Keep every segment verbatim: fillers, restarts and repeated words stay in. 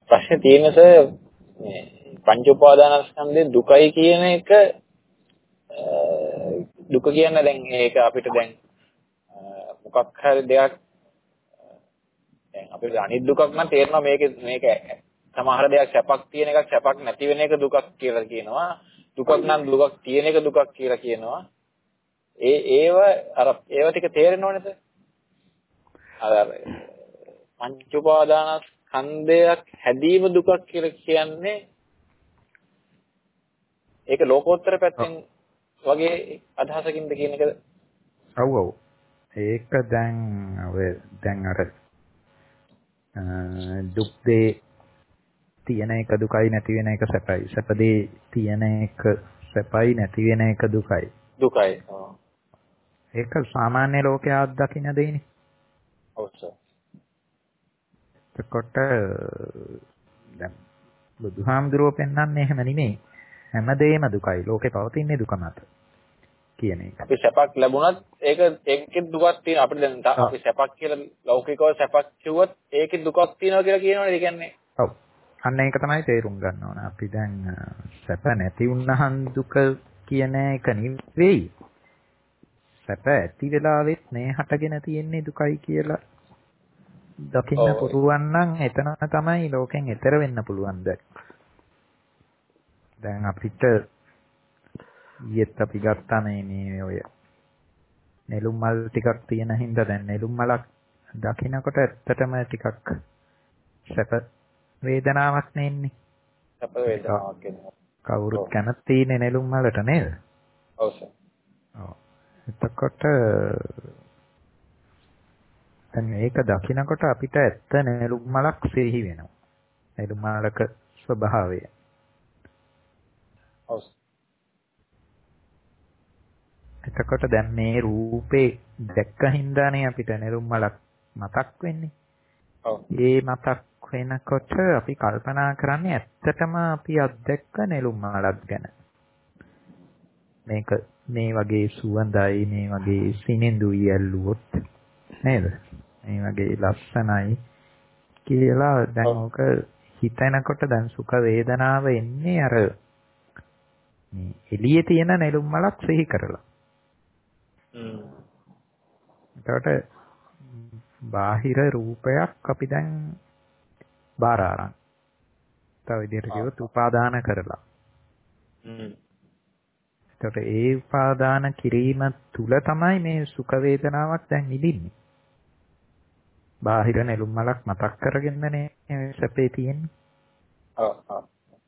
ප්‍රශ්නේ තියෙන සර් මේ පංච උපාදානස්කන්ධේ දුකයි කියන එක දුක කියන්නේ දැන් ඒක අපිට දැන් මොකක් හරි දෙයක් දැන් අපිට අනිත් දුකක් නම් තේරෙනවා මේක මේක සමහර දෙයක් සැපක් තියෙන එකක් සැපක් නැති වෙන එක දුකක් කියලා කියනවා. දුකක් නම් දුකක් තියෙන එක දුකක් කියලා කියනවා. ඒ ඒව අර ඒව ටික තේරෙනවනේ සර්. අර පංච උපාදානස්කන්ධයක් හැදීම දුකක් කියලා කියන්නේ ඒක ලෝකෝත්තර පැත්තෙන් වගේ අදහසකින්ද කියන එකද? ඔව් ඔව්. ඒක දැන් ඔය දැන් අර දුක් දේ තියෙන එක දුකයි නැති වෙන එක සැපයි. සැප දේ තියෙන එක සැපයි නැති වෙන එක දුකයි. දුකයි. ඔව්. ඒක සාමාන්‍ය ලෝකයා අත්දකින්න දෙන්නේ. ඔව් සර්. එතකොට දැන් බුදුහාමුදුරුවෝ පෙන්වන්නේ එහෙම නෙමෙයි. හැමදේම දුකයි. ලෝකේ පවතින්නේ දුක මත කියන එක. අපි සැපක් ලැබුණත් ඒක ඒකෙත් දුකක් තියෙනවා. අපිට දැන් අපි සැපක් කියලා ලෞකිකව සැපක් කිව්වොත් ඒකෙත් දුකක් තියෙනවා කියලා කියනවනේ. ඒ කියන්නේ ඔව්. අන්න ඒක තමයි තේරුම් ගන්න ඕන. අපි දැන් සැප නැති වුණහන් දුක කියන එක නෙවෙයි. සැප ඇති වෙලාවෙත් මේ හටගෙන තියෙන්නේ දුකයි කියලා දකින්න පුළුවන් නම් එතන තමයි ලෝකෙන් එතර වෙන්න පුළුවන් දැන්. දැන් අපිට ඊයේත් අපි ගත්තා මේ මේ ඔය නෙළුම් මල් ටිකක් තියෙන හින්දා දැන් නෙළුම් මලක් දකින්නකොට ඇත්තටම ටිකක් සැප වේදනාවක් නෙන්නේ. සැප වේදනාවක් එනවා. කවුරුත් කැමති නේ නෙළුම් මලට නේද? ඔව් සර්. ඔව්. එතකොට දැන් මේක දකින්නකොට අපිට ඇත්ත නෙළුම් මලක් සිහි වෙනවා. නෙළුම් මලක ස්වභාවය. ඔව්. එතකොට දැන් මේ රූපේ දැක්ක හින්දානේ අපිට නෙළුම් මලක් මතක් වෙන්නේ. ඔව්. ඒ මතක් වෙනකොට අපි කල්පනා කරන්නේ ඇත්තටම අපි අත්දැක්ක නෙළුම් මලක් ගැන. මේක මේ වගේ සුවඳයි මේ වගේ සිනිඳුයි ඇල්ලුවොත් නේද? මේ වගේ ලස්සනයි කියලා දැන් ඕක හිතනකොට දැන් සුඛ වේදනාව එන්නේ අර මේ එළියේ තියෙන නෙළුම් මලක් සිහි කරලා. හ්ම්. එතකොට බාහිර රූපයක් අපි දැන් බාර අරන්. තව විදිහට කිව්වොත් උපාදාන කරලා. හ්ම්. එතකොට ඒ උපාදාන කිරීම තුල තමයි මේ සුඛ වේදනාවක් දැන් නිදින්නේ. බාහිර නෙළුම් මලක් මතක් කරගෙනනේ මේ සැපේ තියෙන්නේ. ඔව් ඔව්.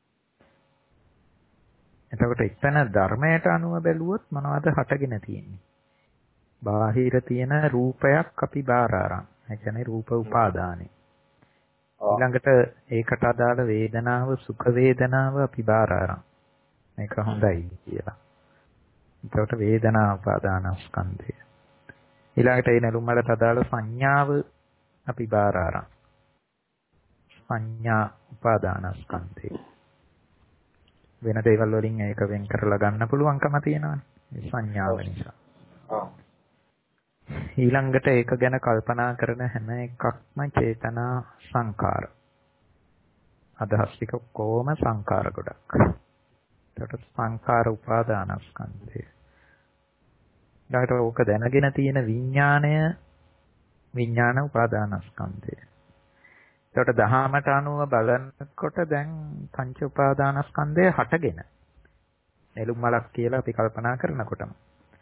එතකොට එතන ධර්මයට අනුව බැලුවොත් මොනවද හටගෙන තියෙන්නේ? බාහිර තියෙන රූපයක් අපි බාර අරන්. ඒ කියන්නේ රූප උපාදානෙ. ඊළඟට ඒකට අදාළ වේදනාව සුඛ වේදනාව අපි බාර අරන්. මේක හොඳයි කියලා. එතකොට වේදනා උපාදානස්කන්ධය. ඊළඟට ඒ නෙළුම් වලට අදාළ සංඥාව අපි බාර අරන්. සංඥා උපාදානස්කන්ධය. වෙන දේවල් වලින් ඒක වෙන් කරලා ගන්න පුළුවන්කම තියෙනවානේ. මේ සංඥාව නිසා. ඊළඟට ඒක ගැන කල්පනා කරන හැම එකක්ම චේතනා සංකාර. අදහස් ටික කොහොම සංකාර ගොඩක්. ඒකට සංකාර උපාදානස්කන්ධය. ඊළඟට ඕක දැනගෙන තියෙන විඥාණය විඥාන උපාදානස්කන්ධය. ඒකට දහමට අනුව බලනකොට දැන් පංච උපාදානස්කන්ධය හටගෙන නෙළුම් මලක් කියලා අපි කල්පනා කරනකොටම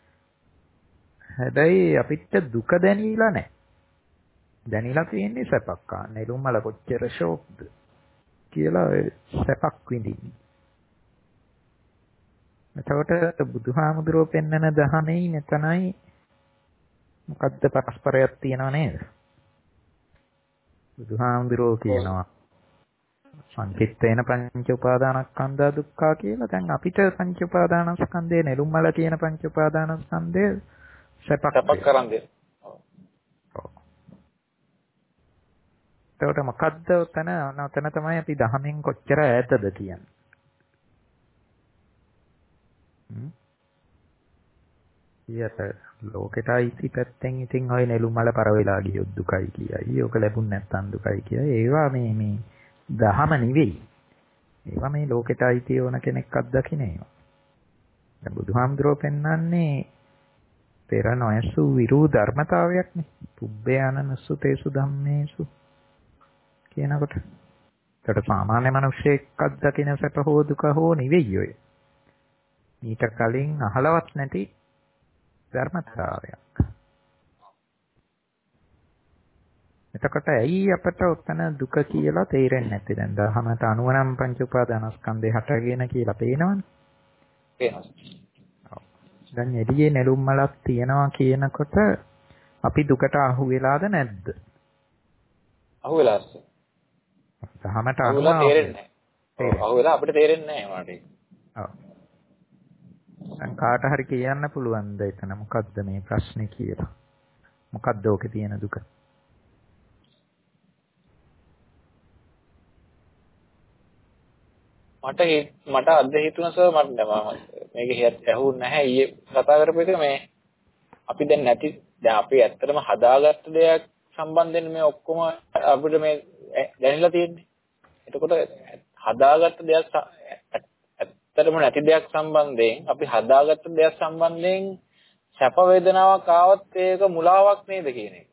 හැබැයි අපිට දුක දැනීලා නැහැ. දැනීලා තියෙන්නේ සැපක්. නෙළුම් මල කොච්චර ෂෝක්ද කියලා සැපක් විඳින්නේ. එතකොට බුදුහාමුදුරුවෝ පෙන්වන දහමේ මෙතනයි මොකද්ද පරස්පරයක් තියෙනව නේද? බුදුහාමුදුරුවෝ කියනවා සංකිට්ඨේන පංච උපාදානස්කන්ධා දුක්ඛා කියලා. දැන් අපිට පංච උපාදානස්කන්ධේ නෙළුම් මල කියන පංච උපාදානස්කන්ධය සැපක් සැපක් කරන් දෙන්න. ඔව්. එතකොට මොකද්ද උතන උතන තමයි අපි දහමෙන් කොච්චර ඈතද කියන්නේ. හ්ම්. ඊට ලෝකෙට අයිති පැත්තෙන් ඉතින් ඔය නෙළුම් මල පර වෙලා ගියොත් දුකයි කියයි. ඕක ලැබුණ නැත්නම් දුකයි කියයි. ඒවා මේ මේ දහම නෙවෙයි. ඒවා මේ ලෝකෙට අයිති වන කෙනෙක් අත්දකින්න ඒවා. දැන් බුදුහාමුදුරුවෝ පෙන්වන්නේ පෙර නොයසු විරු ධර්මතාවයක්නේ. පුබ්බේයනනසු තේසු ධම්මේසු කියනකොට. ඒකට සාමාන්‍ය මිනිස්සෙක් අත්දකින්න සැප හෝ දුක හෝ නෙවෙයි ඔය. ඊට කලින් අහලවත් නැති ධර්මතාවයක්. එතකොට ඇයි අපට උතන දුක කියලා තේරෙන්නේ නැත්තේ? දැන් දහමට අනුව නම් පංච උපාදානස්කන්ධේ හටගෙන කියලා පේනවනේ. පේනවා. දැන් එළියේ නෙළුම් මලක් තියනවා කියනකොට අපි දුකට අහු වෙලාද නැද්ද? අහු වෙලාද? දහමට අහු වෙලා තේරෙන්නේ නැහැ. අහු වෙලා අපිට තේරෙන්නේ නැහැ මාට. ඔව්. දැන් කාට හරි කියන්න පුළුවන්ද එතන මොකද්ද මේ ප්‍රශ්නේ කියලා? මොකද්ද ඕකේ තියෙන දුක? මට මට අද හිතුණා සර් මට මේක ඇහුන්නේ නැහැ ඊයේ කතා කරපු එක මේ අපි දැන් නැති දැන් අපි ඇත්තටම හදාගත්ත දෙයක් සම්බන්ධයෙන් මේ ඔක්කොම අපිට මේ දැනෙලා තියෙන්නේ. එතකොට හදාගත්ත දෙයක් ඇත්තටම නැති දෙයක් සම්බන්ධයෙන් අපි හදාගත්ත දෙයක් සම්බන්ධයෙන් සැප වේදනාවක් ආවත් ඒක මුලාවක් නේද කියන එක.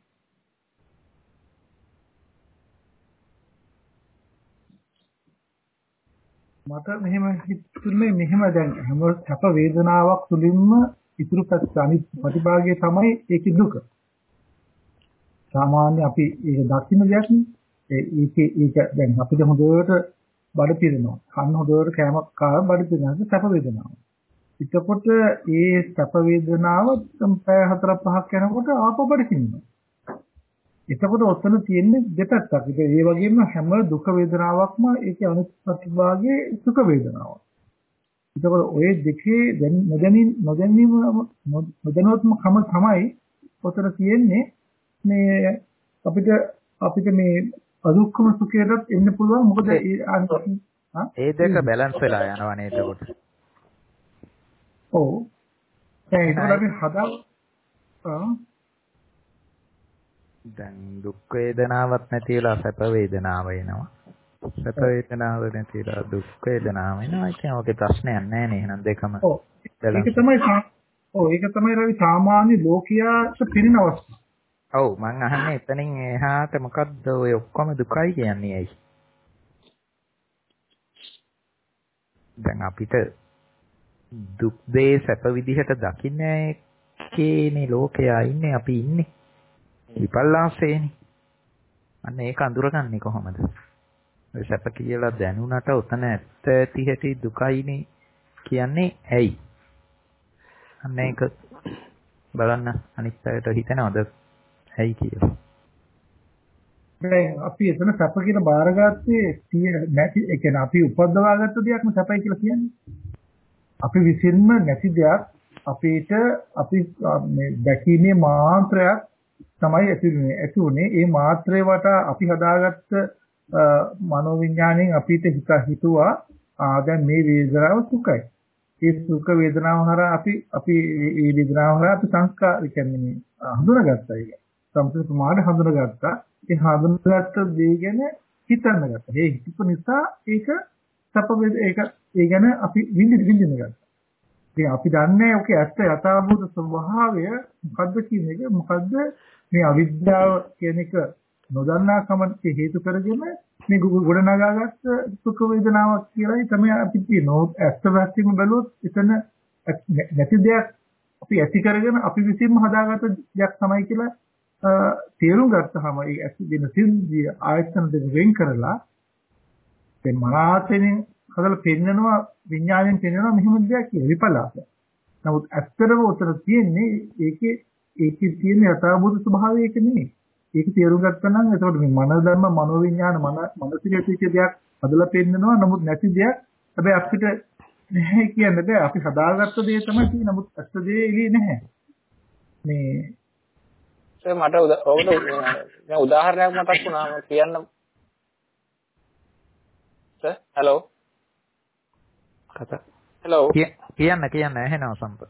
මට මෙහෙම හිතුනේ මෙහෙම දැන් හැම සැප වේදනාවක් තුලින්ම ඉතුරු පැත්ත අනිත් ප්‍රතිභාගය තමයි ඒකේ දුක. සාමාන්‍ය අපි ඒක දකින්න දෙයක් නේ. ඒකේ ඒක දැන් අපිට හොඳට බඩ පිරෙනවා. කන්න හොඳට කෑම කාලා බඩ පිරෙනවා සැප වේදනාව. එතකොට ඒ සැප වේදනාව පැය හතර පහක් යනකොට ආපහු බඩ පිරෙනවා. එතකොට ඔතන තියෙන්නේ දෙපැත්තක්. ඒ වගේම හැම දුක වේදනාවක්ම ඒකේ අනිත් ප්‍රතිභාගයේ සුඛ වේදනාවක්. එතකොට ඔය දෙකේ නොදැනීම නොදැනීම නොදැනුවත්ම කම තමයි ඔතන තියෙන්නේ මේ අපිට අපිට මේ අදුක්කම සුඛයටත් එන්න පුළුවන්. මොකද ඒ දෙක බැලන්ස් වෙලා යනවා නේද එතකොට? ඔව්. ඒක අපි හදා දැන් දුක් වේදනාවක් නැති වෙලා සැප වේදනාව එනවා. සැප වේදනාව නැති වෙලා දුක් වේදනාව එනවා. ඒක ඔගේ ප්‍රශ්නයක් නැහැ නේ. එහෙනම් දෙකම. ඔව්. ඒක තමයි ඔව් ඒක තමයි රවි සාමාන්‍ය ලෝකයාට පිරින අවස්ථාව. ඔව් මං අහන්නේ එතනින් එහාට මොකද්ද ඔය ඔක්කොම දුකයි කියන්නේ ඇයි? දැන් අපිට දුක් දේ සැප විදිහට දකින්නේ කේනේ ලෝකයා ඉන්නේ අපි ඉන්නේ. විපල්ලාසේනේ. අන්න ඒක අඳුරගන්නේ කොහොමද? ඔය සැප කියලා දැනුණට උතන ඇත්ත ඇති හැටි දුකයිනේ කියන්නේ ඇයි? අන්න ඒක බලන්න අනිත් පැයට හිතනවද ඇයි කියලා. දැන් අපි එතන සැප කියලා බාරගත්තේ නැති ඒ කියන්නේ අපි උපද්දවාගත්ත දෙයක්ම සැපයි කියලා කියන්නේ. අපි විසින්ම නැති දෙයක් අපිට අපි මේ දැකීමේ මාත්‍රයක් තමයි ඇතිුනේ ඇතිුනේ ඒ මාත්‍රේ වට අපි හදාගත්ත මනෝවිඤ්ඤාණයෙන් අපිට හිත හිතුවා ආ දැන් මේ වේදනාව සුඛයි. ඒ සුඛ වේදනාව හරහා අපි අපි මේ වේදනාව හරහා අපි සංස්කාර කියන්නේ හඳුනාගත්තා ඒක. සම්පූර්ණ ප්‍රමාණය හඳුනාගත්තා. ඒ හඳුනාගත්ත දේ ගැන හිතන්න ගත්තා. ඒ හිතපු නිසා ඒක සැප වේද ඒක ඒ ගැන අපි විඳින්න විඳින්න ගත්තා. ඉතින් අපි දන්නේ ඔකේ ඇත්ත යථාභූත ස්වභාවය මොකද්ද කියන එක මොකද්ද මේ අවිද්‍යාව කියන එක නොදන්නාකමට හේතු කරගෙන මේ ගොඩනගාගත්ත සුඛ වේදනාවක් කියලායි තමයි අපි කියනවා. ඇත්ත වැක්කීම බැලුවොත් එතන නැති දෙයක් අපි ඇති කරගෙන අපි විසින්ම හදාගත්ත දෙයක් තමයි කියලා තේරුම් ගත්තාම ඒ ඇති දෙන සිද්ධිය ආයතන දෙක වෙන් කරලා දැන් මනසෙන් හදලා පෙන්නනවා විඥාණයෙන් පෙන්නනවා මෙහෙම දෙයක් කියලා විපලාසය. නමුත් ඇත්තටම උතන තියෙන්නේ ඒකේ ඒකේ තියෙන යථාභූත ස්වභාවය ඒක නෙමෙයි. ඒක තේරුම් ගත්තා නම් එතකොට මේ මන ධර්ම මනෝවිඥාන මන මනසිකේ තියෙන දෙයක් හදලා පෙන්නනවා. නමුත් නැති දෙයක් හැබැයි අපිට නැහැ කියන්න බෑ. අපි හදාගත්ත දේ තමයි තියෙන්නේ. නමුත් ඇත්ත දේ එළියේ නැහැ. මේ සර් මට ඔබට උදාහරණයක් මතක් වුණා මම කියන්න. සර් හලෝ කතා හලෝ කියන්න කියන්න ඇහෙනවා සම්පත්.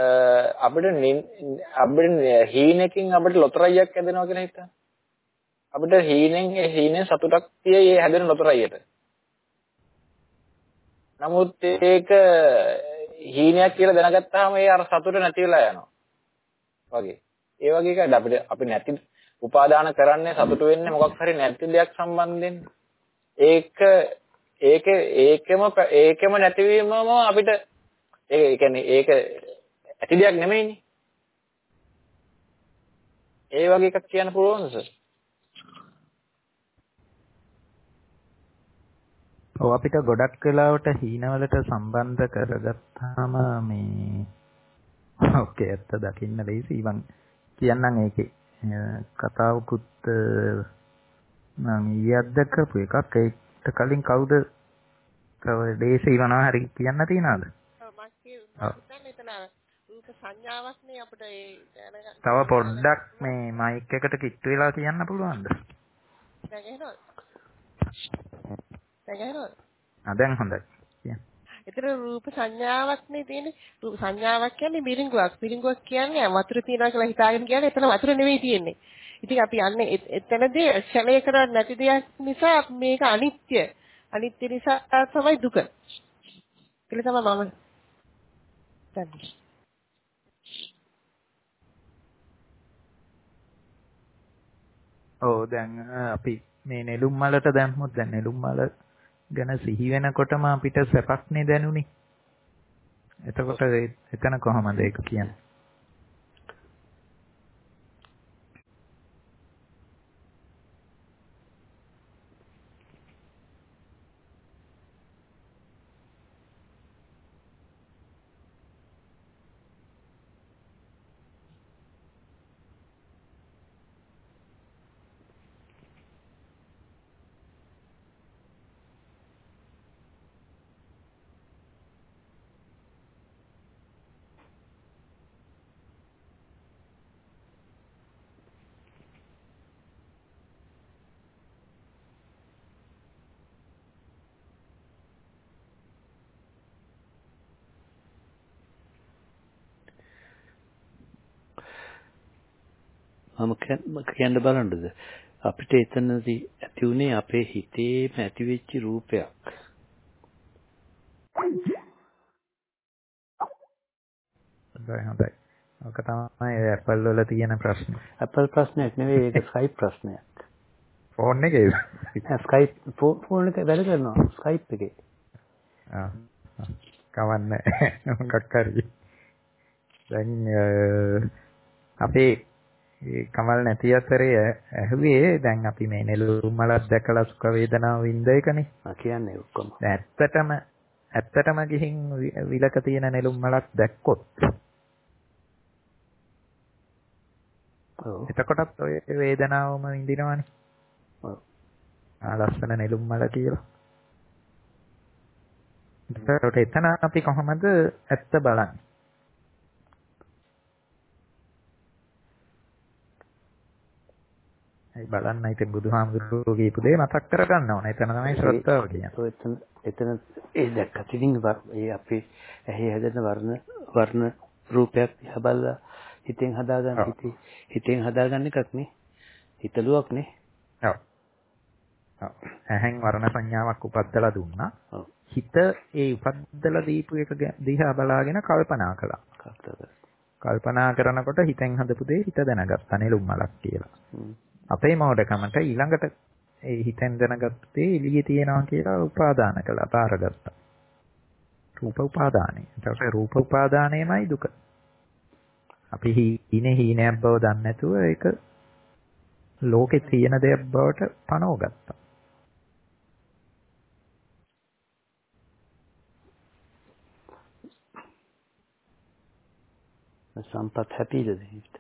අපිට අපිට හීනකින් අපිට ලොතරැයියක් ඇදෙනවා කියලා හිතා. අපිට හීනෙන් ඒ හීනෙන් සතුටක් තියෙයි හැදෙන ලොතරයියට. නමුත් ඒක හීනයක් කියලා දැනගත්තාම ඒ අර සතුට නැති වෙලා යනවා. වගේ. ඒ වගේ එකයි අපිට අපි නැති උපාදාන කරන්නේ සතුට වෙන්නේ මොකක් හරි නැති දෙයක් සම්බන්ධයෙන්. ඒක ඒක ඒකම ඒකම නැතිවීමම අපිට ඒ කියන්නේ ඒක ඇති දෙයක් නෙමෙයිනේ. ඒ වගේ එකක් කියන්න පුළුවන්ද සර්? ඔව් අපිට ගොඩක් වෙලාවට හීනවලට සම්බන්ධ කරගත්තාම මේ ඕකේ ඇත්ත දකින්න ලේසි. ඉවන් කියන්නම් ඒකේ කතාවකුත් මම ඊයේත් දැක්කපු එකක්. ඒකට කලින් කවුද තව දේශේ ඉවනවා හරි කියන්න තියනවාද? ඔව් මම කියන්නේ එතන රූප සංඥාවක්නේ අපිට ඒ තව පොඩ්ඩක් මේ මයික් එකට කිට්ටු වෙලා කියන්න පුළුවන්ද? දැන් එහෙනවද? දැන් එහෙනවද? ආ දැන් හොඳයි. කියන්න. ඒතර රූප සංඥාවක්නේ තියෙන්නේ. රූප සංඥාවක් කියන්නේ මිරිඟුවක්. මිරිඟුවක් කියන්නේ වතුර තියනවා කියලා හිතාගෙන කියන්නේ එතන වතුර නෙවෙයි තියෙන්නේ. ඉතින් අපි යන්නේ එතනදී ක්ෂණය කරන්නේ නැති දෙයක් නිසා මේක අනිත්‍ය. අනිත්‍ය නිසා තමයි දුක. කියලා තමයි මම දන්නේ. ඔව් දැන් අපි මේ නෙළුම් මලට දැම්මොත් දැන් නෙළුම් මල ගැන සිහි වෙනකොටම අපිට සැපක්නේ දැනුනේ. එතකොට එතන කොහමද ඒක කියන්නේ? මම කියන්න බලන්නද අපිට එතනදී ඇති උනේ අපේ හිතේම ඇති වෙච්ච රූපයක්. හොඳයි හොඳයි. ඔක තමයි Apple වල තියෙන ප්‍රශ්නේ. Apple ප්‍රශ්නයක් නෙවෙයි ඒක Skype ප්‍රශ්නයක්. ෆෝන් එකේ. Skype ෆෝන් එක වැඩ කරනවා Skype එකේ. ආ. කවන්නේ. මොකක් හරි. දැන් අපේ ඒ කමල් නැති අතරේ ඇහුවේ දැන් අපි මේ නෙළුම් මලක් දැකලා සුඛ වේදනාව විඳ එකනේ. ආ කියන්නේ ඔක්කොම. ඇත්තටම ඇත්තටම ගිහින් විලක තියෙන නෙළුම් මලක් දැක්කොත් ඔව් එතකොටත් ඔය වේදනාවම විඳිනවනේ. ඔව්. ආ ලස්සන නෙළුම් මල කියලා. ඒකට එතන අපි කොහොමද ඇත්ත බලන්නේ? ඒ බලන්න ඉතින් බුදුහාමුදුරුවෝ කියපු දේ මතක් කරගන්න ඕන. එතන තමයි ශ්‍රද්ධාව කියන්නේ. ඔය එතන එතන ඒ දැක්කත් ඉතින් ඒ අපේ ඇහි හැදෙන වර්ණ වර්ණ රූපයක් දිහා බලලා හිතෙන් හදාගන්න හිතේ හිතෙන් හදාගන්න එකක් නේ. හිතලුවක් නේ. ඔව්. ඔව්. ඇහෙන් වර්ණ සංඥාවක් උපද්දලා දුන්නා. ඔව්. හිත ඒ උපද්දලා දීපු එක දිහා බලාගෙන කල්පනා කළා. කල්පනා කරනකොට හිතෙන් හදපු දේ හිත දැනගත්තා නෙළුම් මලක් කියලා. අපේ මෝඩකමට ඊළඟට ඒ හිතෙන් දැනගත්ත දේ එළියේ තියෙනවා කියලා උපාදාන කළා, බාරගත්තා. රූප උපාදානයි. ඒකට රූප උපාදානයමයි දුක. අපි හීනේ හීනයක් බව දන්නේ නැතුව ඒක ලෝකේ තියෙන දෙයක් බවට පනවගත්තා. සම්පත් හැපිද දෙහිට?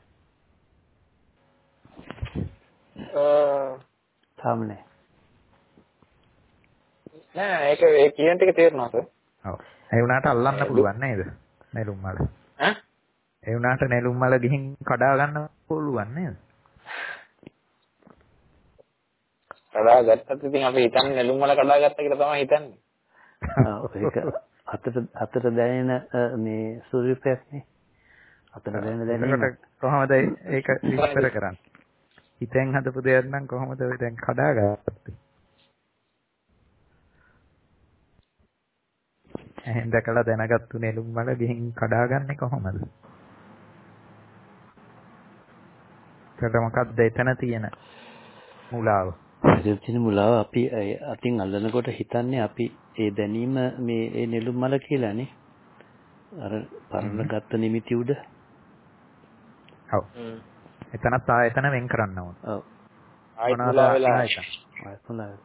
තාම නෑ. නෑ ඒක ඒ කියන ටික තේරෙනවා සර්. ඔව්. ඒ වුණාට අල්ලන්න පුළුවන් නේද? නෙළුම් මල. ඈ? ඒ වුණාට නෙළුම් මල ගිහින් කඩා ගන්න පුළුවන් නේද? කඩා ගත්තත් ඉතින් අපි හිතන්නේ නෙළුම් මල කඩා ගත්තා කියලා තමයි හිතන්නේ. ඔව් ඒක අතට අතට දැනෙන මේ සූර්යපයක් නේ. අතට දැනෙන දැනීම කොහොමද ඒක විස්තර කරන්නේ? හිතෙන් හදපු දෙයක් නම් කොහොමද ඔය දැන් කඩාගත්තේ? එහෙන් දැකලා දැනගත්තු නෙළුම් වල ගිහින් කඩාගන්නේ කොහොමද? ඒකට මොකක්ද එතන තියෙන මුලාව? එතන තියෙන මුලාව අපි අතින් අල්ලනකොට හිතන්නේ අපි ඒ දැනීම මේ ඒ නෙළුම් මල කියලානේ. අර පරණ ගත්ත නිමිති උඩ. ඔව්. එතනත් ආයතන වෙන් කරන්න ඕන. ඔව්. ආයත මුලා වෙලා ආයත මුලා.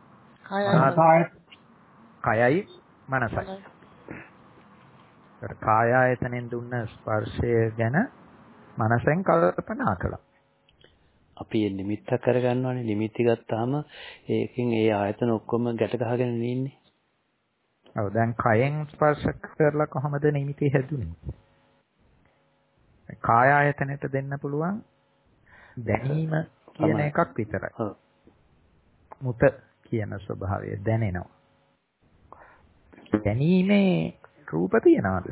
කයයි මනසයි. ඒතර කාය ආයතනෙන් දුන්න ස්පර්ශය ගැන මනසෙන් කල්පනා කළා. අපි මේ නිමිත්ත කරගන්නවානේ. නිමිති ගත්තාම ඒකෙන් ඒ ආයතන ඔක්කොම ගැට ගහගෙන ඉන්නේ. ඔව් දැන් කයෙන් ස්පර්ශ කරලා කොහොමද නිමිති හැදුනේ? කාය ආයතනෙට දෙන්න පුළුවන් දැනීම කියන එකක් විතරයි. ඔව්. මුත කියන ස්වභාවය දැනෙනවා. දැනීමේ රූප තියනවාද?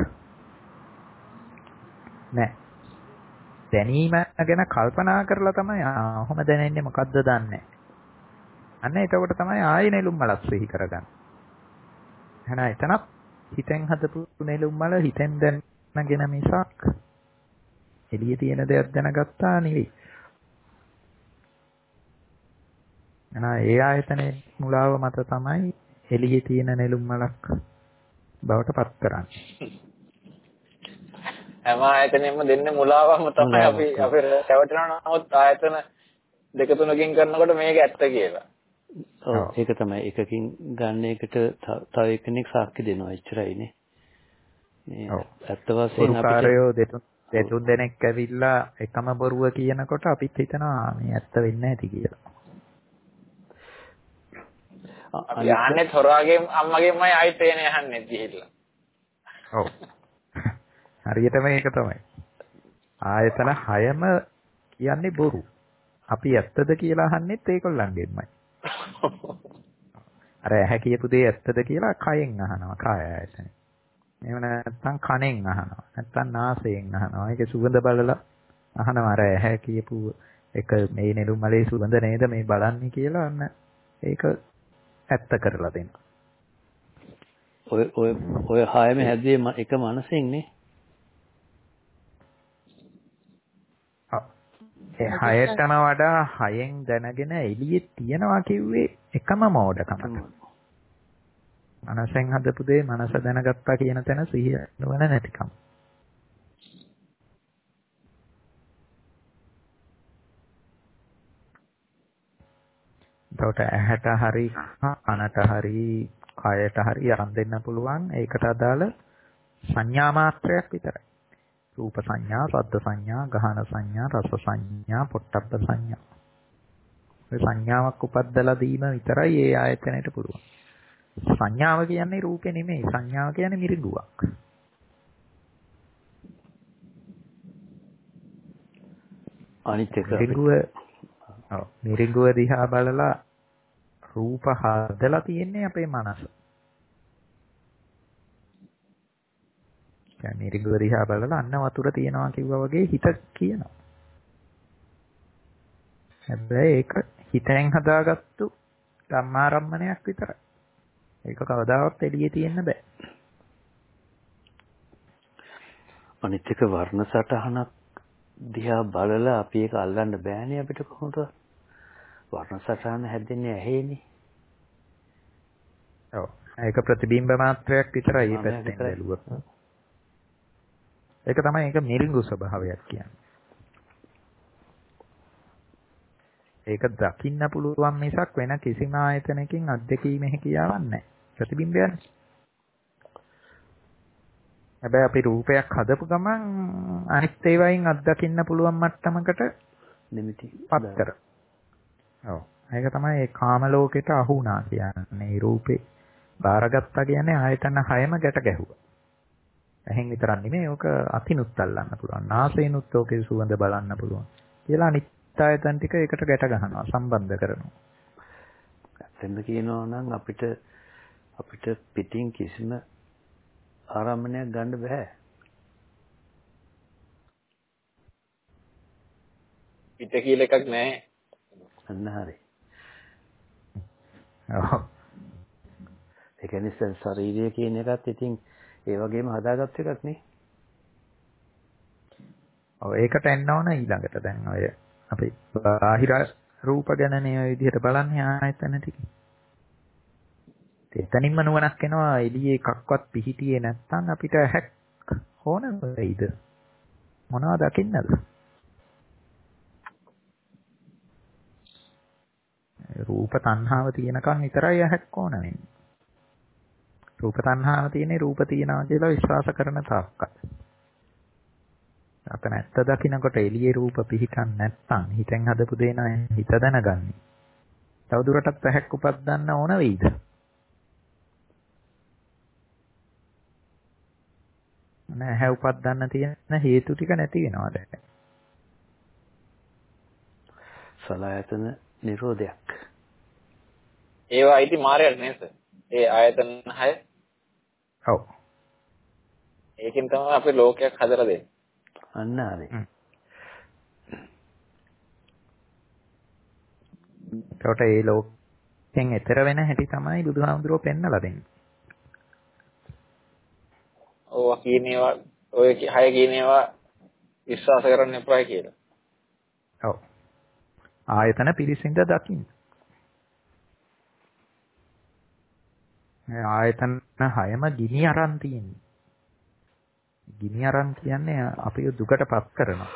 නෑ. දැනීම ගැන කල්පනා කරලා තමයි ආහොම දැනෙන්නේ මොකද්ද දන්නේ. අන්න එතකොට තමයි ආයෙ නෙළුම් මලක් සිහි කරගන්නේ. එහෙනම් එතනත් හිතෙන් හදපු නෙළුම් මල හිතෙන් දැනගෙන මිසක් එළියේ තියෙන දෙයක් දැනගත්තා නෙවෙයි. එහෙනම් ඒ ආයතනේ මුලාව මත තමයි එළියේ තියෙන නෙළුම් මලක් බවට පත් කරන්නේ. හැම ආයතනෙම දෙන්නේ මුලාවම තමයි අපි අපි රැවටෙනවා. නමුත් ආයතන දෙක තුනකින් කරනකොට මේක ඇත්ත කියලා. ඔව් ඒක තමයි එකකින් ගන්න එකට තව එකෙක් සාක්ෂි දෙනවා එච්චරයිනේ. මේ ඇත්ත වශයෙන් අපිට දෙතුන් දෙනෙක් ඇවිල්ලා එකම බොරුව කියනකොට අපිත් හිතනවා මේ ඇත්ත වෙන්නේ නැති කියලා. අපි ආන්නේ හොරාගේ අම්මගෙන්මයි ආයෙත් එන්නේ අහන්නේ ගිහිල්ලා. ඔව්. හරියටම ඒක තමයි. ආයතන හයම කියන්නේ බොරු. අපි ඇත්තද කියලා අහන්නෙත් ඒගොල්ලන්ගෙන්මයි. අර ඇහැ කියපු දේ ඇත්තද කියලා කයෙන් අහනවා කාය ආයතන. එහෙම නැත්නම් කනෙන් අහනවා. නැත්නම් නාසයෙන් අහනවා. ඒක සුගඳ බලලා අහනවා. අර ඇහැ කියපු එක මේ නෙළුම් මලේ සුගඳ නේද මේ බලන්නේ කියලා අන්න ඒක ඇත්ත කරලා දෙන්න. ඔය ඔය ඔය හයම හැදුවේ එක මනසෙන් නේ. ඒ හයටම වඩා හයෙන් දැනගෙන එළියේ තියනවා කිව්වේ එකම මෝඩකමක්. මනසෙන් හදපු දේ මනස දැනගත්තා කියන තැන සිහිය නොවන නැතිකම. එතකොට ඇහැට හරි කනට හරි කයට හරි අරන් දෙන්න පුළුවන් ඒකට අදාළ සංඥා මාත්‍රයක් විතරයි. රූප සංඥා, ශබ්ද සංඥා, ගහන සංඥා, රස සංඥා, පොට්ටබ්බ සංඥා. මේ සංඥාවක් උපද්දලා දීම විතරයි ඒ ආයතනයට පුළුවන්. සංඥාව කියන්නේ රූපේ නෙමෙයි. සංඥාව කියන්නේ මිරිඟුවක්. අනිත් එක මිරිඟුව ඔව් මිරිඟුව දිහා බලලා රූප හදලා තියෙන්නේ අපේ මනස. දැන් මිරිඟුව දිහා බලලා අන්න වතුර තියනවා කිව්වා වගේ හිත කියනවා. හැබැයි ඒක හිතෙන් හදාගත්තු ධම්මාරම්මණයක් විතරයි. ඒක කවදාවත් එළියේ තියෙන්න බෑ. අනිත් එක වර්ණ සටහනක් දිහා බලලා අපි ඒක අල්ලන්න බෑනේ අපිට කොහොමද? වර්ණ සටහන හැදෙන්නේ ඇහෙන්නේ. ඔව්. ඒක ප්‍රතිබිම්බ මාත්‍රයක් විතරයි මේ පැත්තෙන් බැලුවොත්. ඒක තමයි ඒක මිරිඟු ස්වභාවයක් කියන්නේ. ඒක දකින්න පුළුවන් මිසක් වෙන කිසිම ආයතනකින් අත්දැකීමේ හැකියාවක් නැහැ. ප්‍රතිබිම්බයනේ. හැබැයි අපි රූපයක් හදපු ගමන් අනිත් ඒවායින් අත්දකින්න පුළුවන් මට්ටමකට නිමිති පත් කර. ඔව්. ඒක තමයි ඒ කාම ලෝකෙට අහු වුණා කියන්නේ. මේ රූපේ බාරගත්තා කියන්නේ ආයතන හයම ගැට ගැහුවා. එහෙන් විතරක් නෙමෙයි ඕක අතිනුත් අල්ලන්න පුළුවන්. නාසයෙන්ුත් ඕකේ සුවඳ බලන්න පුළුවන්. කියලා අනිත් ආයතන ටික එකට ගැට ගන්නවා සම්බන්ධ කරනවා. ඇත්තෙන්ද කියනවා නම් අපිට අපිට පිටින් කිසිම ආරම්භණයක් ගන්න බෑ. පිට කියලා එකක් නැහැ. අන්න හරි. ඔව්. ඒ කියන්නේ ශරීරය කියන එකත් ඉතින් ඒ වගේම හදාගත්ත එකක් නේ. ඔව් ඒකට එන්න ඕන ඊළඟට දැන් ඔය අපි බාහිර රූප ගැන මේ විදිහට බලන්නේ ආයතන ටික. එතනින්ම නුවණක් එනවා එළියේ එකක්වත් පිහිටියේ නැත්නම් අපිට හැක් ඕන වෙයිද? මොනවද දකින්නද? රූප තණ්හාව තියෙනකන් විතරයි හැක් ඕන වෙන්නේ. රූප තණ්හාව තියෙන්නේ රූප තියනවා කියලා විශ්වාස කරන තාක්කල්. අප නැත්ත දකින්නකොට එළියේ රූප පිහිටන් නැත්නම් හිතෙන් හදපු දේ නෑ හිත දැනගන්නේ. තවදුරටත් හැක් උපදින්න ඕන වෙයිද? නැහැ උපදින්න තියෙන හේතු ටික නැති වෙනවා දැන්. සලආයතන නිරෝධයක්. ඒවා අයිති මායයට නේද? ඒ ආයතන හය. ඔව්. ඒකෙන් තමයි අපි ලෝකයක් හදලා දෙන්නේ. අන්න හරි. ඒකට ඒ ලෝකෙන් එතර වෙන හැටි තමයි බුදුහාමුදුරුවෝ පෙන්නලා දෙන්නේ. ඔය කියන ඒවා ඔය හය කියන ඒවා විශ්වාස කරන්න එපා කියලා. ඔව්. ආයතන පිරිසිඳ දකින්න. මේ ආයතන හයම ගිනි අරන් තියෙන්නේ. ගිනි අරන් කියන්නේ අපිව දුකටපත් කරනවා.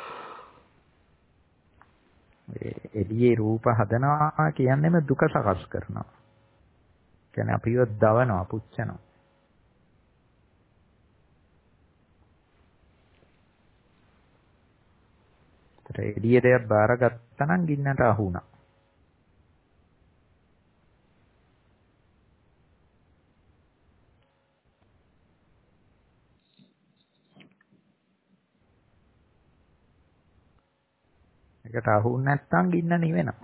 ඒ එළියේ රූප හදනවා කියන්නේම දුක සකස් කරනවා. කියන්නේ අපිව දවනවා, පුච්චනවා. ඒතර එළියේ දෙයක් බාරගත්තා නම් ගින්නට අහු වුණා. ඒකට අහු නැත්නම් ගින්න නිවෙනවා.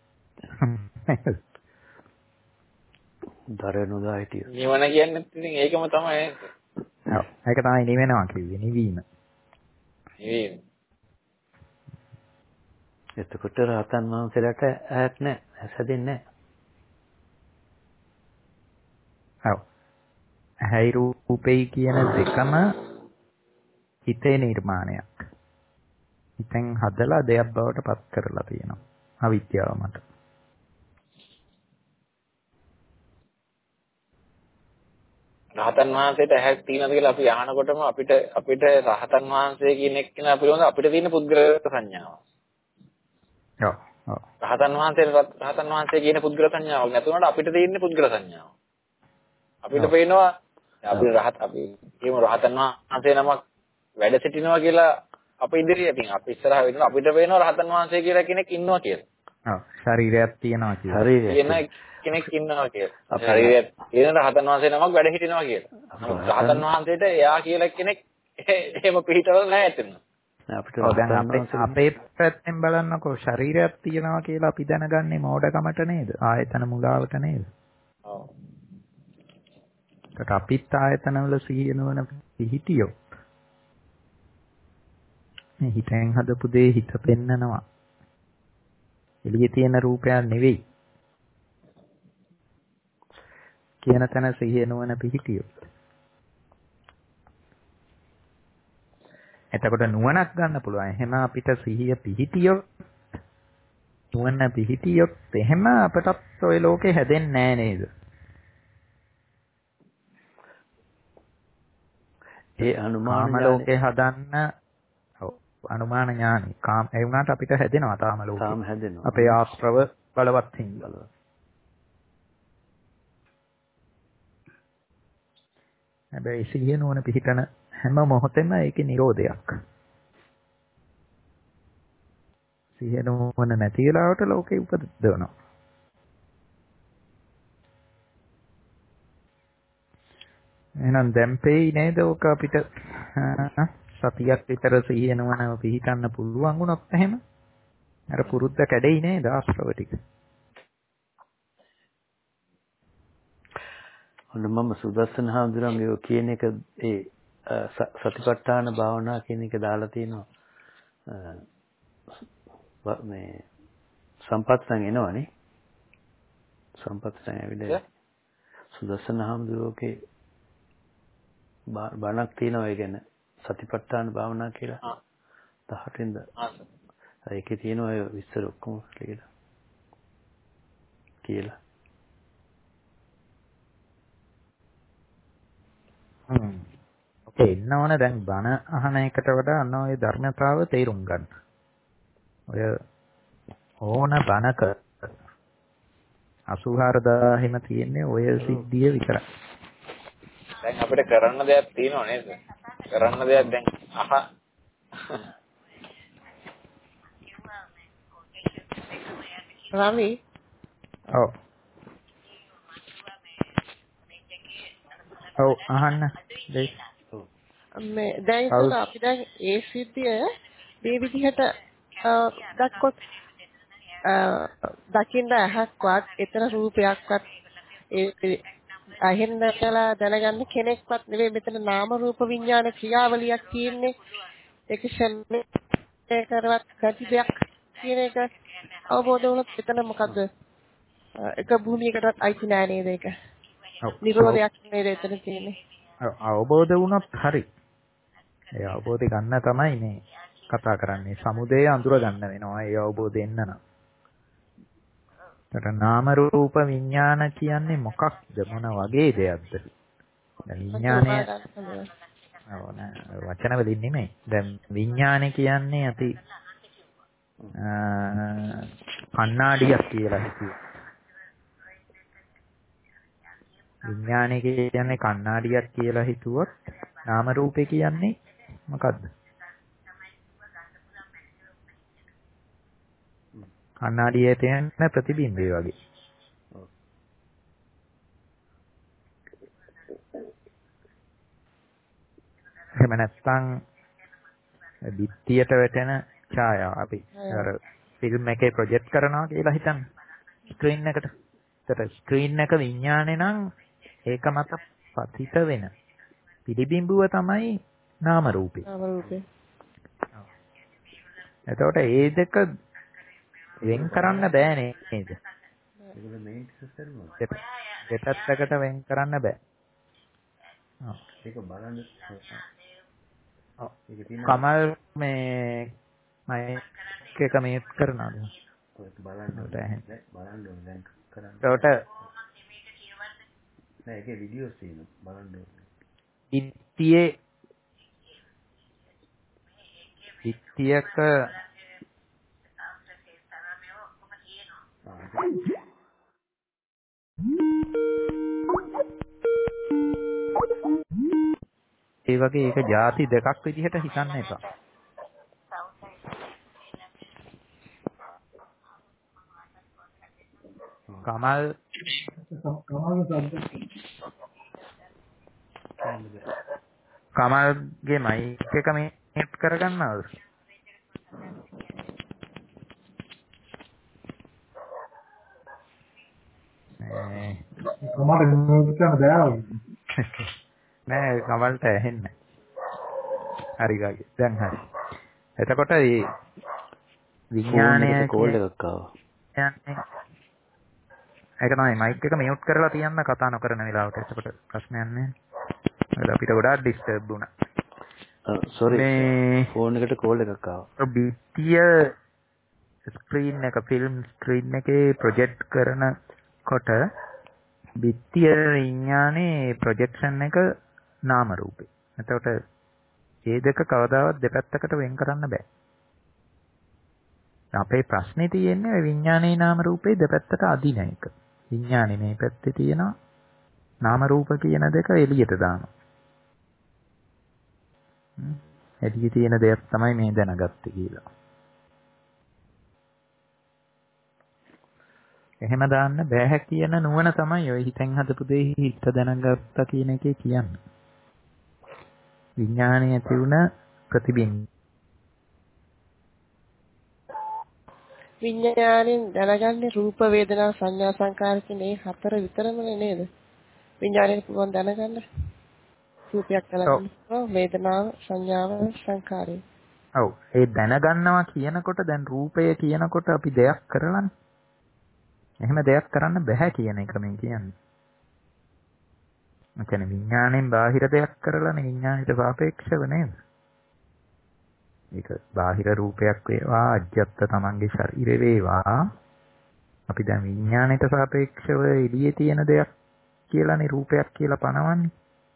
දරනුදා හිටිය. නිවන කියන්නේ ඉතින් ඒකම තමයි. ඔව්. ඒක තමයි නිවෙනවා කිව්වේ, නිවීම. නිවීම. එතකොට රහතන් වහන්සේලාට ඇහක් නැහැ, හැසෙන්නේ නැහැ. ඔව්. ඇහැයි රූපෙයි කියන දෙකම හිතේ නිර්මාණයක්. හිතෙන් හදලා දෙයක් බවට පත් කරලා තියෙනවා. අවිද්‍යාව මත. රහතන් වහන්සේට ඇහක් තියෙනවද කියලා අපි අහනකොටම අපිට අපිට රහතන් වහන්සේ කියන එක්කෙනා පිළිබඳ අපිට තියෙන පුද්ගල සංඥාව. ඔව්. ඔව්. රහතන් වහන්සේ රහතන් වහන්සේ කියන පුද්ගල සංඥාවක් නැතුනට අපිට තියෙන පුද්ගල සංඥාව. අපිට පේනවා අපි රහත් අපි කියමු රහතන් වහන්සේ නමක් වැඩ සිටිනවා කියලා අපේ ඉදිරියෙන් අපි ඉස්සරහ වෙනවා අපිට පේනවා රහතන් වහන්සේ කියලා කෙනෙක් ඉන්නවා කියලා. ඔව්. ශරීරයක් තියෙනවා කියලා. ශරීරය. කියන කෙනෙක් ඉන්නවා කියලා. ශරීරයක් තියෙන රහතන් වහන්සේ නමක් වැඩ සිටිනවා කියලා. රහතන් වහන්සේට එයා කියලා කෙනෙක් එහෙම පිළිතවල නැහැ එතන. අපිට දැන් අපේ අපේ පැත්තෙන් බලන්නකෝ ශරීරයක් තියෙනවා කියලා අපි දැනගන්නේ මෝඩකමට නේද? ආයතන මුලාවට නේද? ඔව්. ඒකට අපිත් ආයතනවල සිහිනවන පිහිටියෝ. මේ හිතෙන් හදපු දේ හිත පෙන්නනවා. එළියේ තියෙන රූපයක් නෙවෙයි. කියන තැන සිහිනවන පිහිටියෝ. එතකොට නුවණක් ගන්න පුළුවන්. එහෙම අපිට සිහිය පිහිටියොත් නුවණ පිහිටියොත් එහෙම අපටත් ওই ලෝකේ හැදෙන්නේ නැහැ නේද? ඒ අනුමාන කාම ලෝකේ හදන්න ඔව් අනුමාන ඥානෙ. කාම ඒ වුණාට අපිට හැදෙනවා තාම ලෝකේ. තාම හැදෙනවා. අපේ ආශ්‍රව බලවත් හින්දා. හැබැයි සිහිය නුවණ පිහිටන හැම මොහොතෙම ඒකේ නිරෝධයක්. සිහිය නුවණ නැති වෙලාවට ලෝකේ උපදිනවා. එහෙනම් දැන් පෙයි නේද ඔක අපිට සතියක් විතර සිහිය නුවණව පිහිටන්න පුළුවන් වුණොත් එහෙම අර පුරුද්ද කැඩෙයි නේද ආශ්‍රව ටික. ඔන්න මම සුදස්සන හාමුදුරුවෝ කියන එක ඒ සතිපට්ඨාන භාවනා කියන එක දාලා තිනවා මේ සම්පත්තන් එනවනේ. සම්පත්තන් ඇවිල්ලා සුදස්සන හාමුදුරුවෝගේ බණක් තියෙනවා ඒ ගැන සතිපට්ඨාන භාවනා කියලා. දහට වෙනිදා. ඒකේ තියෙනවා ඒ විස්තර ඔක්කොම ලියලා. කියලා. හ්ම්. ඔකේ ඉන්න ඕන දැන් බණ අහන එකට වඩා අන්න ඔය ධර්මතාව තේරුම් ගන්න. ඔය ඕන බණක අසූහාරදාහෙම තියෙන්නේ ඔය සිද්ධිය විතරයි. දැන් අපිට කරන්න දෙයක් තියෙනව නේද? කරන්න දෙයක් දැන් අහ රවි ඔව්. ඔව් අහන්න. දෙයි. මේ දැන් ඉතින් අපි දැන් ඒ සිද්ධිය මේ විදිහට දක්කොත් දකින්න ඇහක්වත් එතන රූපයක්වත් ඒ අහෙන්න කියලා දැනගන්න කෙනෙක්වත් නෙවෙයි මෙතන නාම රූප විඥාන ක්‍රියාවලියක් තියෙන්නේ ඒක ෂන්නේ කරවත් ගැටි දෙයක් කියන එක අවබෝධ වුණොත් එතන මොකද්ද එක භූමියකටවත් අයිති නෑ නේද ඒක නිරෝධයක් නේද එතන තියෙන්නේ අවබෝධ වුණොත් හරි ඒ අවබෝධය ගන්න තමයි මේ කතා කරන්නේ සමුදය අඳුර ගන්න වෙනවා ඒ අවබෝධය එන්න නම් ඒතර නාම රූප විඥාන කියන්නේ මොකක්ද මොන වගේ දෙයක්ද විඥානය වචන වලින් නෙමෙයි දැන් විඥානය කියන්නේ අපි කණ්ණාඩියක් කියලා හිතුවා විඥානය කියන්නේ කණ්ණාඩියක් කියලා හිතුවොත් නාම රූපේ කියන්නේ මොකද්ද කණ්ණාඩියේ තියෙන ප්‍රතිබිම්බය වගේ. එහෙම නැත්නම් බිත්තියට වැටෙන ඡායාව අපි අර ෆිල්ම් එකේ ප්‍රොජෙක්ට් කරනවා කියලා හිතන්න. ස්ක්‍රීන් එකට. ඒතර ස්ක්‍රීන් එක විඥානේ නම් ඒක මත පතිත වෙන. පිළිබිඹුව තමයි නාම රූපේ. නාම රූපේ. එතකොට ඒ දෙක වෙන් කරන්න බෑ නේද? ඒකල මේක කරනවා. දෙපැත්තකට වෙන් කරන්න බෑ. ඔව්. ඒක බලන්න. ඔව්. ඒක තියෙනවා. කමල් මේ මම එක මේත් කරනවාද? ඒක බලන්න. බලන්න ඕනේ දැන් කරන්න. ඒකට නෑ ඒකේ වීඩියෝස් තියෙනවා බලන්න ඕනේ. ඉත්තියේ ඉත්තියක ඒ වගේ ඒක ಜಾති දෙකක් විදිහට හිතන්න එපා. කමල් කමල්ගේ මයික් එක මේට් කරගන්නවද? කමල් කරන්න බෑ. නෑ කමල්ට ඇහෙන්නේ. හරි ගාගේ. දැන් හරි. එතකොට මේ විඥානය කෝල් එකක් ආවා. ඒක තමයි මයික් එක මියුට් කරලා තියන්න කතා නොකරන වෙලාවට. එතකොට ප්‍රශ්නයක් නෑ. ඒක අපිට ගොඩාක් ඩිස්ටර්බ් වුණා. සෝරි ෆෝන් එකට කෝල් එකක් ආවා. බිත්තිය ස්ක්‍රීන් එක ෆිල්ම් ස්ක්‍රීන් එකේ ප්‍රොජෙක්ට් කරනකොට බිත්තිය විඥානේ ප්‍රොජෙක්ෂන් එක නාම රූපේ. එතකොට මේ දෙක කවදාවත් දෙපැත්තකට වෙන් කරන්න බෑ. අපේ ප්‍රශ්නේ තියෙන්නේ විඥානේ නාම රූපේ දෙපැත්තට අදින එක. විඥානේ මේ පැත්තේ තියෙනවා නාම රූප කියන දෙක එළියට දානවා. එළියේ තියෙන දෙයක් තමයි මේ දැනගත්තේ කියලා. එහෙම දාන්න බෑ කියන නුවණ තමයි ඔය හිතෙන් හදපු දේ හිත දැනගත්තා කියන එකේ කියන්නේ. විඥානයේ ඇති වුණ ප්‍රතිබිම්බ විඥාණයෙන් දැනගන්නේ රූප වේදනා සංඥා සංකාර කියන මේ හතර විතරමනේ නේද? විඥාණයෙන් පුළුවන් දැනගන්න. රූපයක් දැනගන්න. වේදනාව සංඥාව සංකාරය. ඔව්. ඒ දැනගන්නවා කියනකොට දැන් රූපය කියනකොට අපි දෙයක් කරලානේ. එහෙම දෙයක් කරන්න බෑ කියන එක මේ කියන්නේ. ඒ කියන්නේ විඥාණයෙන් බාහිර දෙයක් කරලානේ විඥාණයට සාපේක්ෂව නේද? ඒක බාහිර රූපයක් වේවා අජ්‍යත්ත තමන්ගේ ශරීරේ වේවා අපි දැන් විඥාණයට සාපේක්ෂව එළියේ තියෙන දෙයක් කියලානේ රූපයක් කියලා පනවන්නේ.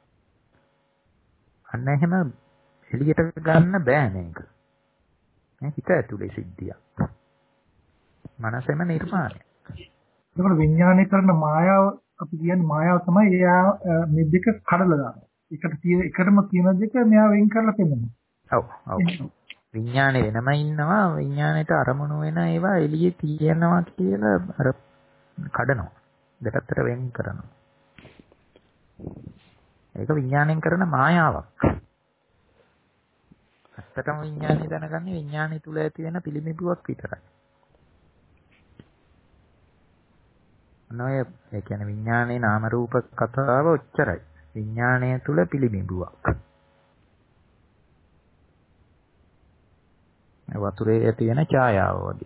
අන්න එහෙම එළියට ගන්න බෑ මේක. මේ හිත ඇතුලේ සිද්ධියක්. මනසෙම නිර්මාණය. ඒකවල විඥානය කරන මායාව අපි කියන්නේ මායාව තමයි එයා මේ දෙක කඩලා දානවා. එකට තියෙන එකටම තියෙන දෙක මෙයා වෙන් කරලා පෙන්නනවා. ඔව් ඔව්. විඥානේ වෙනම ඉන්නවා විඥාණයට අරමුණු වෙන ඒවා එළියේ තියෙනවා කියලා අර කඩනවා. දෙකකට වෙන් කරනවා. ඒක විඥාණයෙන් කරන මායාවක්. ඇත්තටම විඥානේ දැනගන්නේ විඥානය තුල ඇති වෙන පිළිඹුවක් විතරයි. නොය ඒ කියන්නේ විඥානයේ නාම රූප කතාව ඔච්චරයි. විඥානය තුල පිළිඹුවක්. වතුරේ ඇති වෙන ඡායාව වගේ.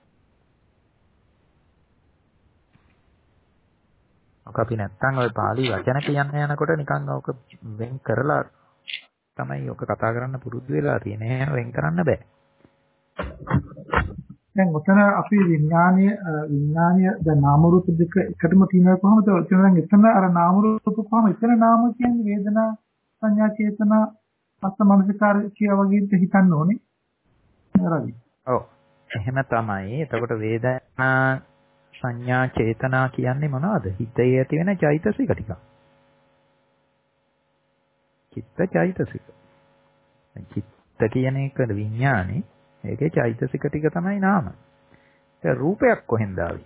ඔක අපි නැත්තම් ওই පාළි වචන කියන්න යනකොට නිකන් ඔක වෙන් කරලා තමයි ඔක කතා කරන්න පුරුදු වෙලා තියෙන්නේ. එහෙම වෙන් කරන්න බෑ. දැන් ඔතන අපි විඥානීය විඥානීය දැන් නාම රූප දෙක එකටම තියෙනවා කොහොමද? ඔතන දැන් එතන අර නාම රූප කොහොම එතන නාම කියන්නේ වේදනා සංඥා චේතනා පස්ස මනසිකාර කියලා වගේ හිතන්න ඕනේ. නේද? ඔව්. එහෙම තමයි. එතකොට වේදනා සංඥා චේතනා කියන්නේ මොනවද? හිතේ ඇති වෙන චෛතසික ටික. චිත්ත චෛතසික. චිත්ත කියන එක විඥානේ. ඒකේ චෛතසික ටික තමයි නාම. ඒ රූපයක් කොහෙන්ද ආවේ?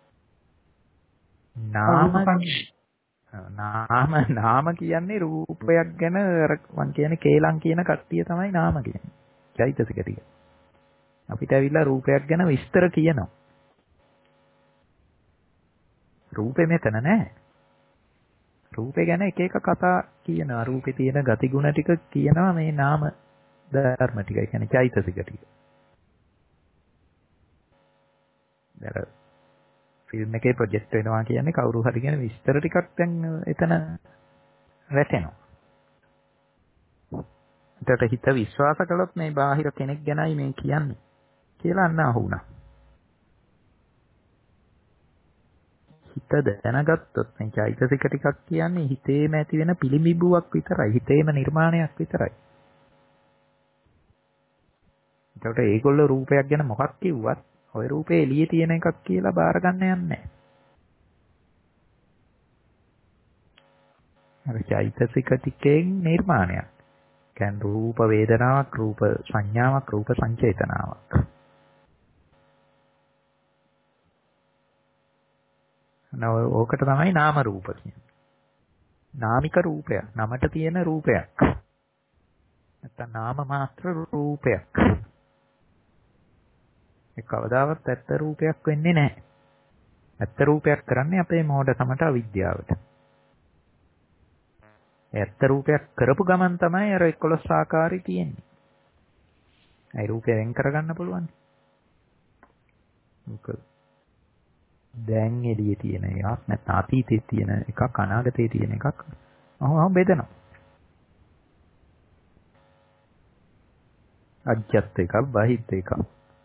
නාම නාම නාම කියන්නේ රූපයක් ගැන අර මං කියන්නේ කේලම් කියන කට්ටිය තමයි නාම කියන්නේ. චෛතසික ටික. අපිට ඇවිල්ලා රූපයක් ගැන විස්තර කියනවා. රූපේ මෙතන නැහැ. රූපේ ගැන එක එක කතා කියනවා. රූපේ තියෙන ගතිගුණ ටික කියනවා මේ නාම ධර්ම ටික. ඒ කියන්නේ චෛතසික ටික. දැන් ෆිල්ම් එකේ ප්‍රොජෙක්ට් වෙනවා කියන්නේ කවුරු හරි කියන විස්තර ටිකක් දැන් එතන වැටෙනවා. ඒකට හිත විශ්වාස කළොත් මේ බාහිර කෙනෙක් ගැනයි මේ කියන්නේ කියලා අන්න අහුණා. හිත දැනගත්තොත් මේ චෛතසික ටිකක් කියන්නේ හිතේම ඇති වෙන පිළිඹුවක් විතරයි. හිතේම නිර්මාණයක් විතරයි. ඒකට ඒගොල්ලෝ රූපයක් ගැන මොකක් කිව්වත් ওই රූපේ එළියේ තියෙන එකක් කියලා බාර ගන්න යන්නේ නැහැ. අර චෛතසික ටිකෙන් නිර්මාණයක්. කියන්නේ රූප වේදනාවක්, රූප සංඥාවක්, රූප සංචේතනාවක්. නෝ ඕකට තමයි නාම රූප කියන්නේ. නාමික රූපයක්, නමට තියෙන රූපයක්. නැත්නම් නාම මාත්‍ර රූපයක්. ඒ කවදාවත් ඇත්ත රූපයක් වෙන්නේ නැහැ. ඇත්ත රූපයක් කරන්නේ අපේ මෝඩකමට අවිද්‍යාවට. ඇත්ත රූපයක් කරපු ගමන් තමයි අර එකොළොස් ආකාරي තියෙන්නේ. ඒ රූපය වෙන් කරගන්න පුළුවන්. මොකද දැන් එළියේ තියෙන එකක් නැත්නම් අතීතයේ තියෙන එකක් අනාගතයේ තියෙන එකක් ඔහොම බෙදනවා. අජ්ජත් එකක් බහිත් එකක්.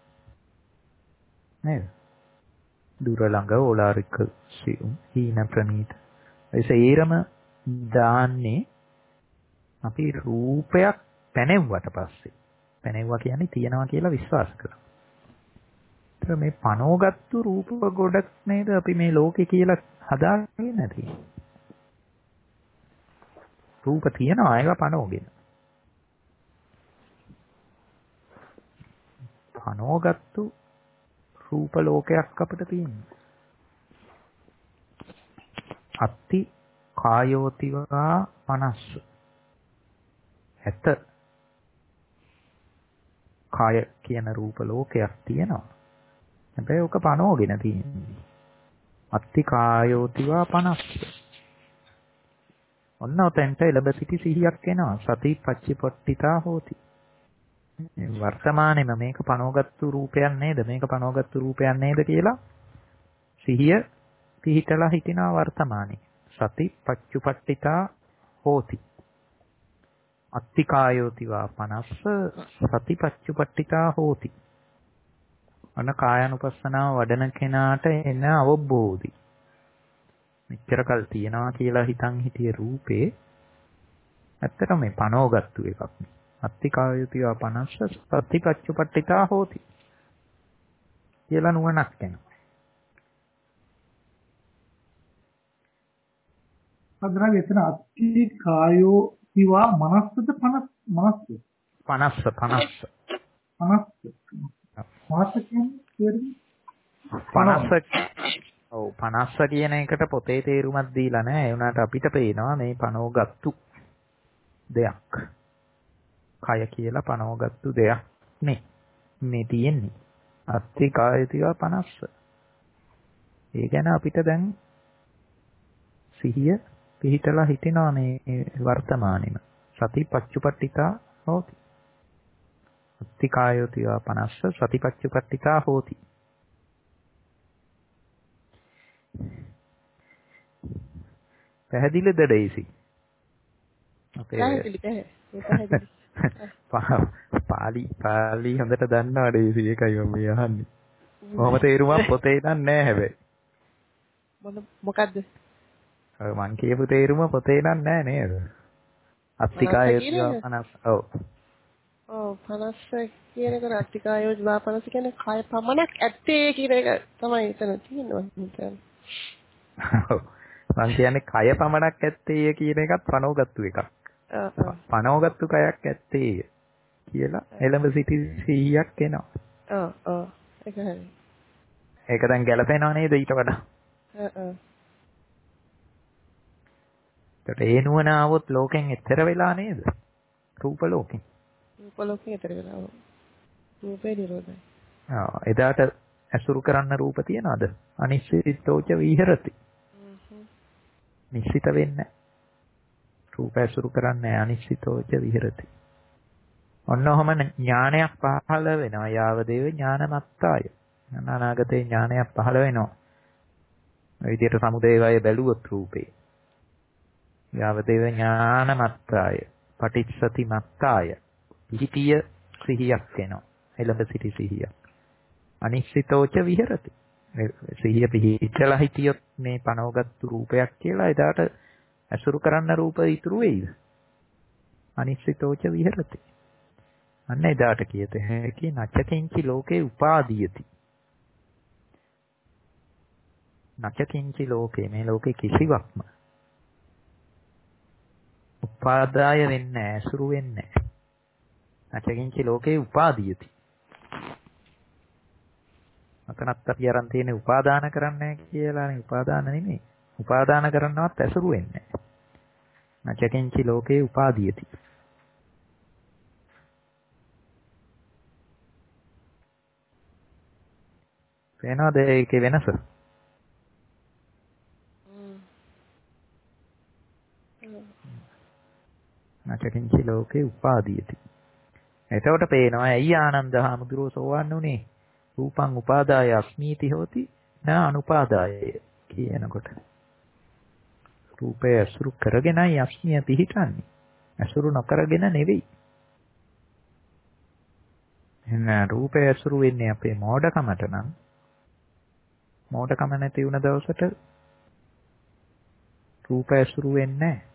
නේද? දුර ළඟ ඕලාරික සියුම් හීන ප්‍රනීත. ඒ සේරම දාන්නේ අපි රූපයක් පැනෙව්වට පස්සේ. පැනෙව්වා කියන්නේ තියනවා කියලා විශ්වාස කරනවා. ඒතර මේ පනෝගත්තු රූප ගොඩක් නේද අපි මේ ලෝකේ කියලා හදාගෙන නැති. රූප තියනවා ඒවා පනෝගෙන. පනෝගත්තු රූප ලෝකයක් අපිට තියෙනවා. අත්ති කායෝතිවා මනස්ස. ඇත කාය කියන රූප ලෝකයක් තියෙනවා. හැබැයි ඔක පනෝගෙන තියෙන්නේ. අත්ති කායෝතිවා පනස්ස. ඔන්න ඔතෙන්ට එළඹ සිටි සිහියක් එනවා. සති පච්චපට්ඨිතා හෝති. වර්තමානෙම මේක පනවගත්තු රූපයක් නේද මේක පනවගත්තු රූපයක් නේද කියලා සිහිය පිහිටලා හිටිනා වර්තමානයේ සති පච්චුපට්ඨිතා හෝති අත්තිකායෝති වා පනස්ස සති පච්චුපට්ඨිතා හෝති අන කායानुපස්සනාව වඩන කෙනාට එන අවබෝධි මෙච්චර කල් තියනවා කියලා හිතන් හිටියේ රූපේ ඇත්තටම මේ පනවගත්තු එකක් නේ අත්තිකායෝති වා පනස්ස සති පච්චුපට්ඨිතා හෝති කියලා නුවණක් එනවා අදරාව එතන අත්ති කායෝ තිවා මනස්සද පනස් මනස්ස පනස්ස පනස්ස පනස්ස මාස කියන්නේ පනස්ස ඔව් පනස්ස කියන එකට පොතේ තේරුමක් දීලා නැහැ ඒ වුණාට අපිට පේනවා මේ පනවගත්තු දෙයක් කය කියලා පනවගත්තු දෙයක් නේ මේ තියෙන්නේ අත්ති කාය තිවා පනස්ස ඒ ගැන අපිට දැන් සිහිය පිහිටලා හිටිනවා මේ වර්තමානෙම සති පච්චුපට්ඨිතා හෝති අත්ති කායෝ තිවා පනස්ස සති පච්චුපට්ඨිතා හෝති පැහැදිලිද දෙයිසි පැහැදිලි පාලි පාලි හොඳට දන්නවා දෙයිසි ඒකයි මම මේ අහන්නේ කොහොම තේරුමක් පොතේ නම් නැහැ හැබැයි මොන මොකද්ද මං කියපු තේරුම පොතේ නම් නැහැ නේද? අත්තිකාය පනස් ඔව්. ඔව් පනස් කියන එක අත්තිකාය පනස් කියන්නේ කය පමණක් ඇත්තේ කියන එක තමයි එතන තියෙන්නේ. ඔව්. මං කියන්නේ කය පමණක් ඇත්තේ කියන එකත් පනවගත්තු එකක්. පනවගත්තු කයක් ඇත්තේ කියලා එළඹ සිටි සිහියක් එනවා. ඔව් ඔව් ඒක හරි. ඒක දැන් ගැලපෙනව නේද ඊට වඩා? ඔව් ඔව්. ඒකට ඒ නුවණ આવොත් ලෝකෙන් එතර වෙලා නේද? රූප ලෝකෙන්. රූප ලෝකෙන් එතර වෙලා. රූපේ නිරෝධයි. ආ එදාට අසුරු කරන්න රූප තියනවද? අනිශ්චිතෝච විහෙරති. නිශ්චිත වෙන්නේ. රූප අසුරු කරන්නේ අනිශ්චිතෝච විහෙරති. ඔන්නෝම ඥානයක් පහළ වෙනවා. යාවදේව ඥානමත්තාය. අනාගතේ ඥානයක් පහළ වෙනවා. මේ විදිහට සමුදේ වය බැලුවොත් රූපේ. යාවදේව ඥානමත්තාය. පටිච්චසති මත්තාය. පිහිටිය සිහියක් එනවා. එළඹ සිටි සිහියක්. අනිශ්චිතෝච විහෙරති. සිහිය පිහිටලා හිටියොත් මේ පනවගත්තු රූපයක් කියලා එදාට අසුරු කරන්න රූප ඉතුරු වෙයිද? අනිශ්චිතෝච විහෙරති. අන්න එදාට කියත හැකි නචකින්චි ලෝකේ උපාදීයති. නචකින්චි ලෝකේ මේ ලෝකේ කිසිවක්ම උපාදාය වෙන්නේ නැහැ, අසුරු වෙන්නේ නැහැ. නචකින්චි ලෝකේ උපාදීයති. අතනත් අපි අරන් තියෙන උපාදාන කරන්නේ කියලානේ උපාදාන නෙමෙයි. උපාදාන කරනවත් ඇසුරු වෙන්නේ නැහැ. නචකින්චි ලෝකේ උපාදීයති. වෙනවද ඒකේ වෙනස? නචකින්චි ලෝකේ උපාදීයති. එතකොට පේනවා ඇයි ආනන්ද හාමුදුරුවෝ සෝවන්න උනේ? රූපං උපාදාය අස්මීති හෝති නා අනුපාදාය කියනකොට රූපය අසුරු කරගෙනයි අස්මිය පිහිටන්නේ අසුරු නොකරගෙන නෙවෙයි එහෙනම් රූපය අසුරු වෙන්නේ අපේ මෝඩකමට නම් මෝඩකම නැති වුණ දවසට රූපය අසුරු වෙන්නේ